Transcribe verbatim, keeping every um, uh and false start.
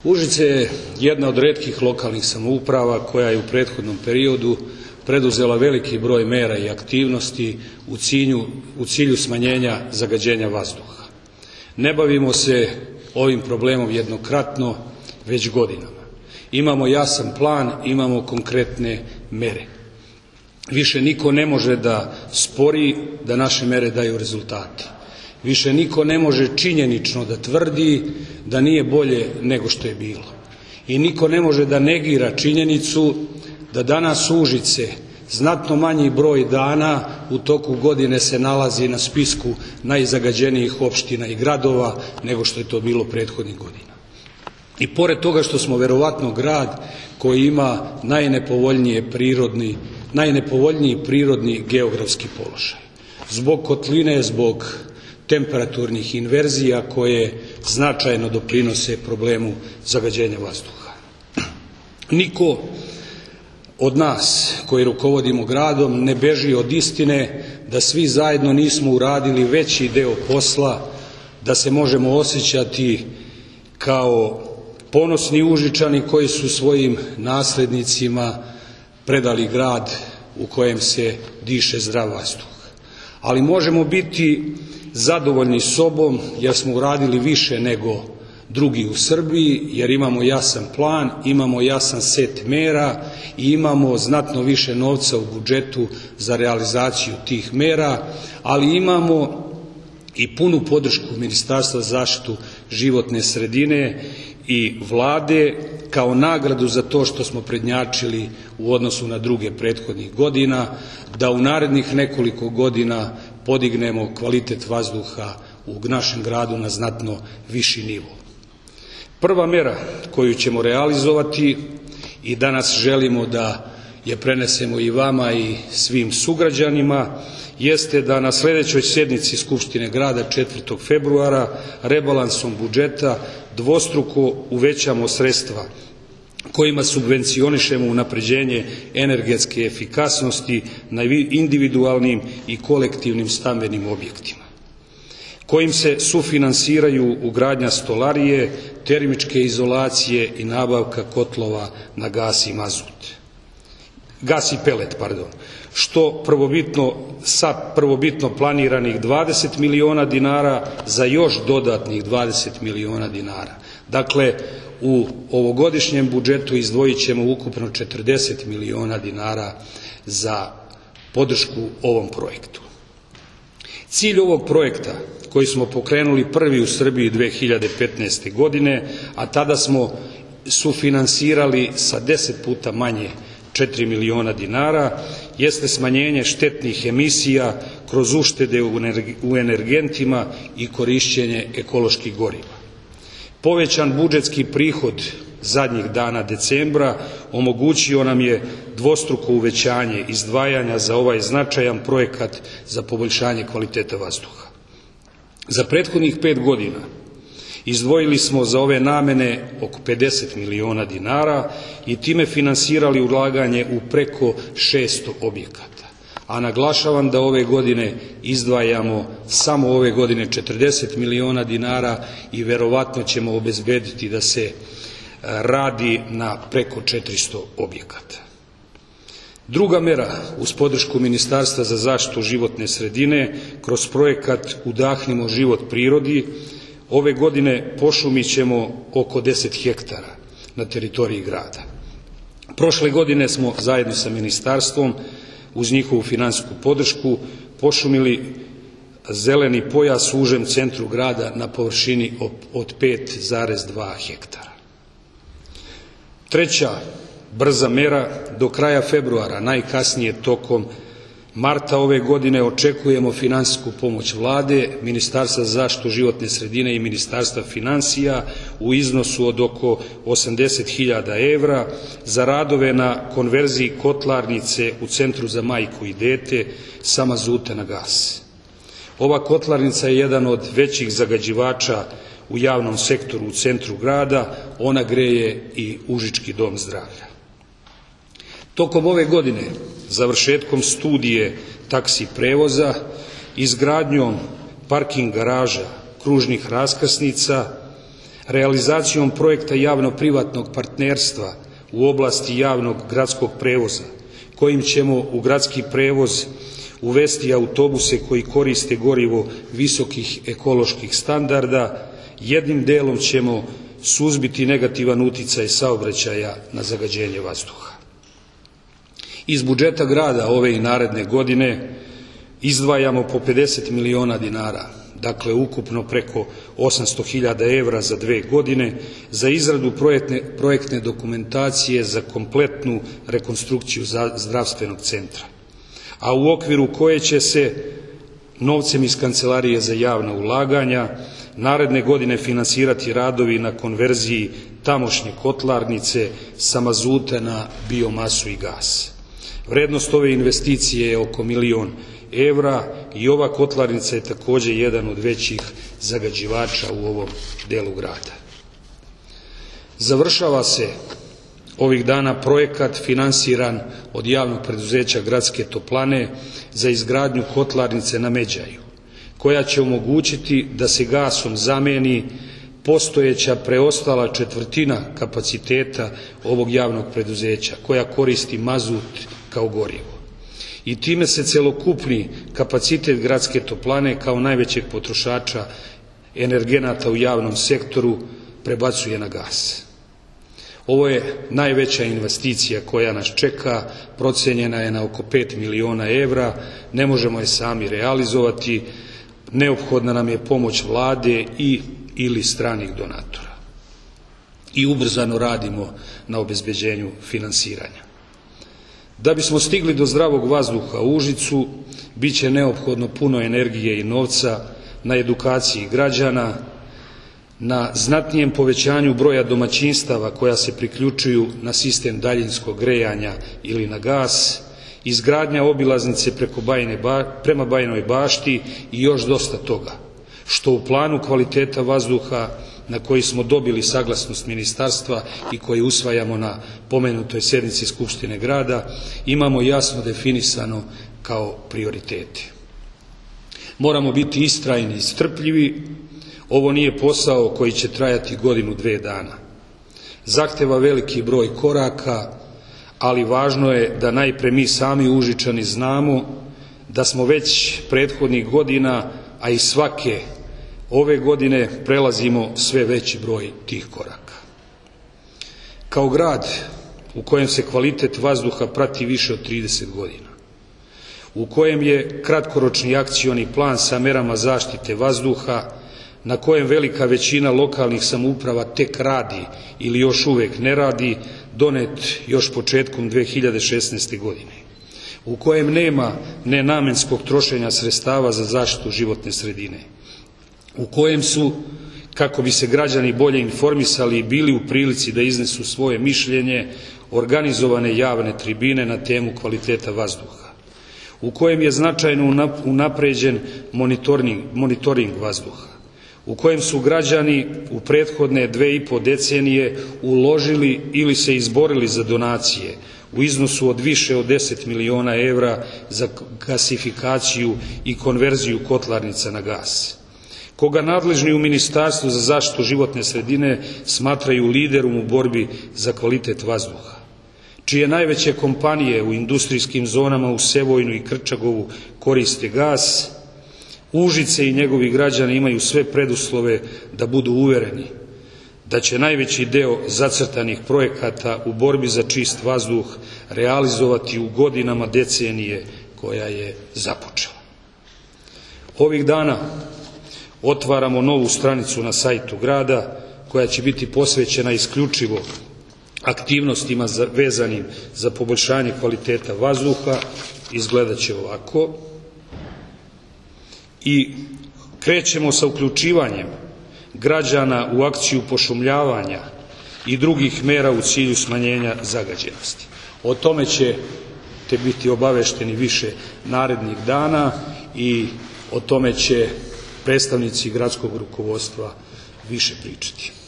Užice je jedna od retkih lokalnih samouprava koja je u prethodnom periodu preduzela veliki broj mera i aktivnosti u cilju, u cilju smanjenja zagađenja vazduha. Ne bavimo se ovim problemom jednokratno, već godinama. Imamo jasan plan, imamo konkretne mere. Više niko ne može da spori da naše mere daju rezultate. Više niko ne može činjenično da tvrdi da nije bolje nego što je bilo. I niko ne može da negira činjenicu da danas Užice znatno manji broj dana u toku godine se nalazi na spisku najzagađenijih opština i gradova nego što je to bilo prethodnih godina. I pored toga što smo verovatno grad koji ima najnepovoljnije prirodni, najnepovoljniji prirodni geografski položaj. Zbog kotline, zbog temperaturnih inverzija koje značajno doprinose problemu zagađenja vazduha. Niko od nas koji rukovodimo gradom ne beži od istine da svi zajedno nismo uradili veći deo posla, da se možemo osjećati kao ponosni Užičani koji su svojim naslednicima predali grad u kojem se diše zdrav vazduh. Ali možemo biti zadovoljni sobom jer smo uradili više nego drugi u Srbiji, jer imamo jasan plan, imamo jasan set mera i imamo znatno više novca u budžetu za realizaciju tih mera, ali imamo i punu podršku Ministarstva za zaštitu životne sredine i Vlade kao nagradu za to što smo prednjačili u odnosu na druge prethodnih godina, da u narednih nekoliko godina podignemo kvalitet vazduha u našem gradu na znatno viši nivo. Prva mera koju ćemo realizovati i danas želimo da je prenesemo i vama i svim sugrađanima jeste da na sledećoj sednici Skupštine grada četvrtog februara rebalansom budžeta dvostruko uvećamo sredstva kojima subvencionišemo unapređenje energetske efikasnosti na individualnim i kolektivnim stambenim objektima, kojim se sufinansiraju ugradnja stolarije, termičke izolacije i nabavka kotlova na gas i mazut. Gas i pelet, pardon, što prvobitno, sa prvobitno planiranih dvadeset miliona dinara za još dodatnih dvadeset miliona dinara. Dakle, u ovogodišnjem budžetu izdvojit ćemo ukupno četrdeset miliona dinara za podršku ovom projektu. Cilj ovog projekta koji smo pokrenuli prvi u Srbiji dve hiljade petnaeste. godine, a tada smo sufinansirali sa deset puta manje četiri miliona dinara, jeste smanjenje štetnih emisija kroz uštede u energentima i korišćenje ekoloških goriva. Povećan budžetski prihod zadnjih dana decembra omogućio nam je dvostruko uvećanje izdvajanja za ovaj značajan projekat za poboljšanje kvaliteta vazduha. Za prethodnih pet godina izdvojili smo za ove namene oko pedeset miliona dinara i time finansirali ulaganje u preko šesto objekata. A naglašavam da ove godine izdvajamo samo ove godine četrdeset miliona dinara i verovatno ćemo obezbediti da se radi na preko četiristo objekata. Druga mera uz podršku Ministarstva za zaštitu životne sredine kroz projekat Udahnimo život prirodi ove godine pošumit ćemo oko deset hektara na teritoriji grada. Prošle godine smo zajedno sa ministarstvom uz njihovu finansijsku podršku pošumili zeleni pojas u užem centru grada na površini od pet zarez dva hektara. Treća brza mera, do kraja februara, najkasnije tokom marta ove godine očekujemo finansijsku pomoć Vlade, Ministarstva za zaštitu životne sredine i Ministarstva finansija u iznosu od oko osamdeset hiljada evra za radove na konverziji kotlarnice u Centru za majku i dete sa mazuta na gas. Ova kotlarnica je jedan od većih zagađivača u javnom sektoru u centru grada, ona greje i Užički dom zdravlja. Tokom ove godine, završetkom studije taksi prevoza, izgradnjom parking garaža, kružnih raskrsnica, realizacijom projekta javno-privatnog partnerstva u oblasti javnog gradskog prevoza, kojim ćemo u gradski prevoz uvesti autobuse koji koriste gorivo visokih ekoloških standarda, jednim delom ćemo suzbiti negativan uticaj saobraćaja na zagađenje vazduha. Iz budžeta grada ove i naredne godine izdvajamo po pedeset miliona dinara, dakle ukupno preko osamsto hiljada evra za dve godine, za izradu projektne, projektne dokumentacije za kompletnu rekonstrukciju zdravstvenog centra, a u okviru koje će se novcem iz Kancelarije za javna ulaganja naredne godine finansirati radovi na konverziji tamošnje kotlarnice sa mazuta na biomasu i gas. Vrednost ove investicije je oko milion evra i ova kotlarnica je također jedan od većih zagađivača u ovom delu grada. Završava se ovih dana projekat finansiran od javnog preduzeća Gradske toplane za izgradnju kotlarnice na Međaju, koja će omogućiti da se gasom zameni postojeća preostala četvrtina kapaciteta ovog javnog preduzeća, koja koristi mazut kao gorivo. I time se celokupni kapacitet Gradske toplane kao najvećeg potrošača energenata u javnom sektoru prebacuje na gas. Ovo je najveća investicija koja nas čeka, procenjena je na oko pet miliona evra, ne možemo je sami realizovati, neophodna nam je pomoć vlade i ili stranih donatora. I ubrzano radimo na obezbeđenju finansiranja. Da bismo stigli do zdravog vazduha u Užicu, bit će neophodno puno energije i novca na edukaciji građana, na znatnijem povećanju broja domaćinstava koja se priključuju na sistem daljinskog grejanja ili na gas, izgradnja obilaznice preko Bajine, prema Bajinoj Bašti i još dosta toga, što u planu kvaliteta vazduha na koji smo dobili saglasnost ministarstva i koji usvajamo na pomenutoj sjednici Skupštine grada, imamo jasno definisano kao prioritete. Moramo biti istrajni i strpljivi, ovo nije posao koji će trajati godinu, dve dana. Zahteva veliki broj koraka, ali važno je da najpre mi sami Užičani znamo da smo već prethodnih godina, a i svake ove godine prelazimo sve veći broj tih koraka. Kao grad u kojem se kvalitet vazduha prati više od trideset godina, u kojem je kratkoročni akcioni plan sa merama zaštite vazduha, na kojem velika većina lokalnih samouprava tek radi ili još uvek ne radi, donet još početkom dve hiljade šesnaeste. godine, u kojem nema nenamenskog trošenja sredstava za zaštitu životne sredine, u kojem su, kako bi se građani bolje informisali i bili u prilici da iznesu svoje mišljenje, organizovane javne tribine na temu kvaliteta vazduha, u kojem je značajno unapređen monitoring, monitoring vazduha, u kojem su građani u prethodne dve i po decenije uložili ili se izborili za donacije u iznosu od više od deset miliona evra za gasifikaciju i konverziju kotlarnica na gas, koga nadležni u Ministarstvu za zaštitu životne sredine smatraju liderom u borbi za kvalitet vazduha, čije najveće kompanije u industrijskim zonama u Sevojnu i Krčagovu koriste gas, Užice i njegovi građani imaju sve preduslove da budu uvereni da će najveći deo zacrtanih projekata u borbi za čist vazduh realizovati u godinama decenije koja je započela. Ovih dana otvaramo novu stranicu na sajtu grada koja će biti posvećena isključivo aktivnostima vezanim za poboljšanje kvaliteta vazduha. Izgledat će ovako. I krećemo sa uključivanjem građana u akciju pošumljavanja i drugih mera u cilju smanjenja zagađenosti. O tome ćete biti obavešteni više narednih dana i o tome će predstavnici gradskog rukovodstva više pričati.